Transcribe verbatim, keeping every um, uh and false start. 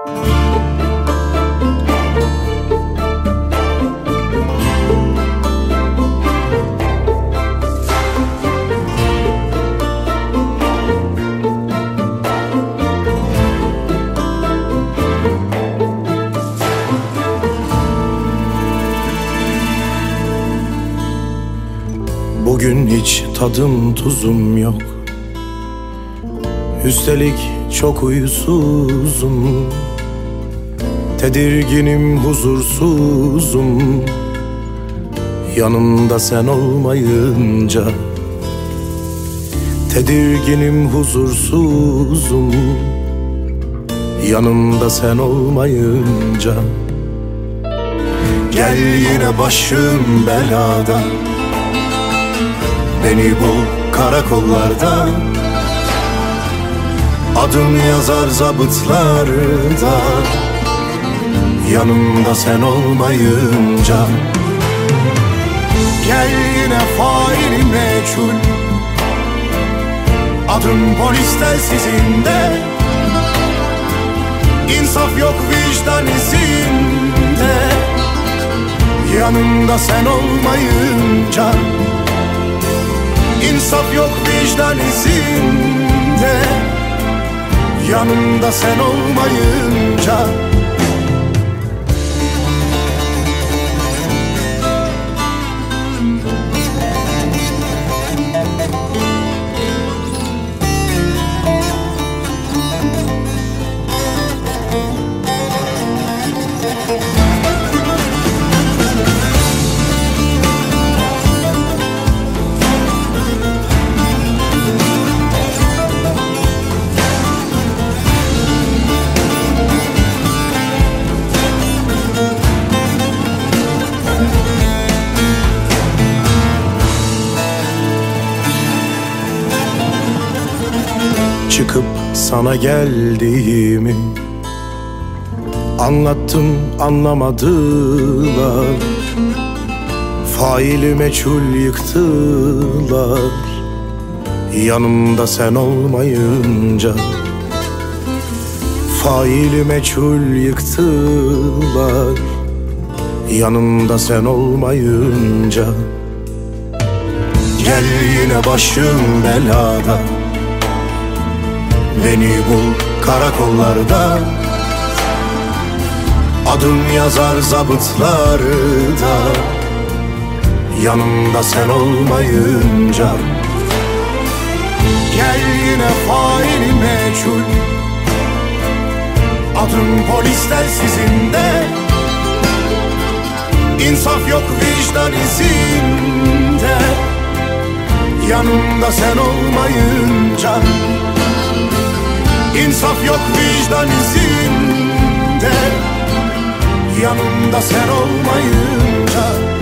Bugün hiç tadım tuzum yok. Üstelik çok uyusuzum. Tedirginim, huzursuzum. Yanımda sen olmayınca. Tedirginim, huzursuzum. Yanımda sen olmayınca. Gel yine başım belada, beni bul karakollarda. Adım yazar zabıtlarda. Yanımda sen olmayınca. Gel yine faili meçhul, adım polis telsizinde. İnsaf yok vicdan izinde. Yanımda sen olmayınca. İnsaf yok vicdan izinde. Yanımda sen olmayınca. Çıkıp sana geldiğimi anlattım, anlamadılar. Faili meçhul yıktılar. Yanımda sen olmayınca. Faili meçhul yıktılar. Yanımda sen olmayınca. Gel yine başım belada, beni bul karakollarda. Adım yazar zabıtlarda. Yanımda sen olmayınca. Gel yine faili meçhul, adım polis telsizinde. İnsaf yok vicdan izinde. Yanımda sen olmayınca. İnsaf yok vicdan izinde. Yanımda sen olmayınca.